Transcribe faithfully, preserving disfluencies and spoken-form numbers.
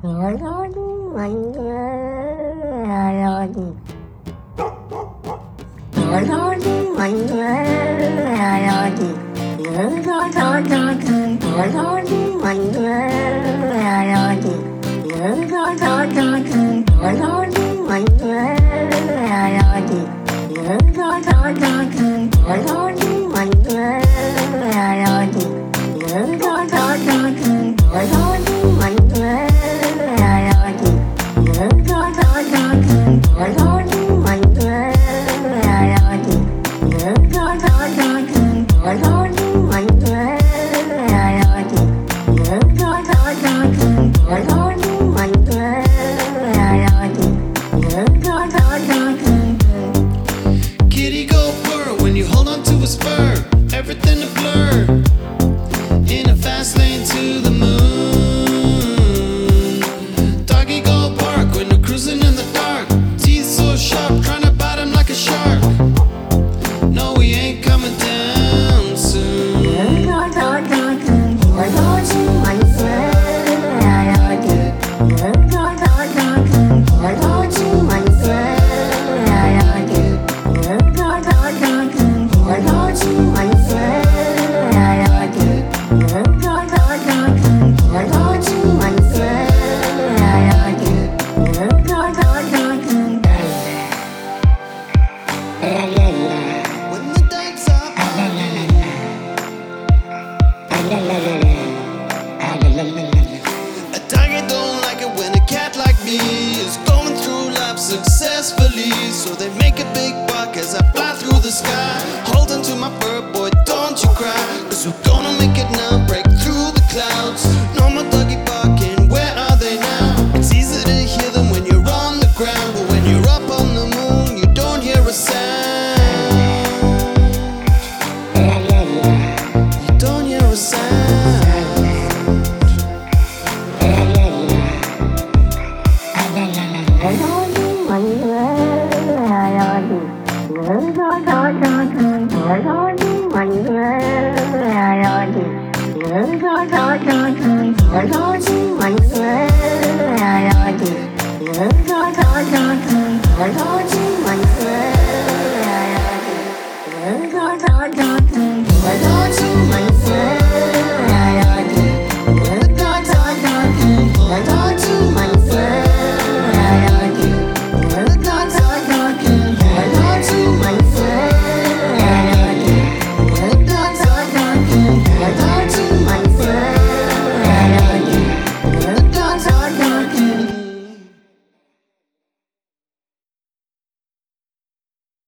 Kitty go purr when you hold on to his fur. Everything a blur in a fast lane to the moon. Doggy go bark when you're cruising in the dark. Teeth so sharp, trying to bite him like a shark. No, we ain't coming down soon. When the dance up, a tiger don't like it when a cat like me is going through life successfully. So they make a big buck as I fly through the sky. Hold on to my fur, boy, don't you cry. Cause we're gonna make it now, break through the clouds. No more doggy barking, where are they now? It's easy to hear them when you're on the ground, but when you're up on the moon, you don't hear a sound. You don't hear a sound. Hãy subscribe cho kênh Ghiền Mì Gõ để không bỏ lỡ những video hấp dẫn.